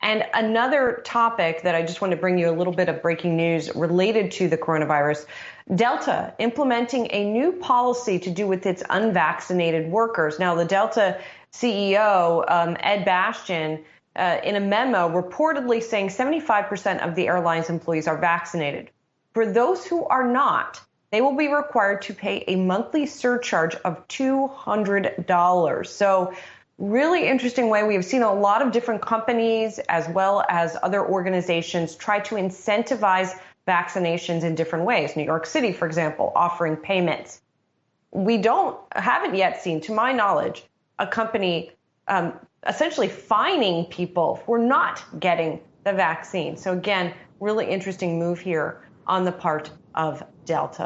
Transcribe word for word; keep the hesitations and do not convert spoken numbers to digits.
And another topic that I just want to bring you a little bit of breaking news related to the coronavirus. Delta implementing a new policy to do with its unvaccinated workers. Now, the Delta C E O, um, Ed Bastian, uh, in a memo reportedly saying seventy-five percent of the airline's employees are vaccinated. For those who are not, they will be required to pay a monthly surcharge of two hundred dollars. So really interesting way. We have seen a lot of different companies as well as other organizations try to incentivize vaccinations in different ways. New York City, for example, offering payments. We don't, haven't yet seen, to my knowledge, a company um, essentially fining people for not getting the vaccine. So again, really interesting move here on the part of Delta.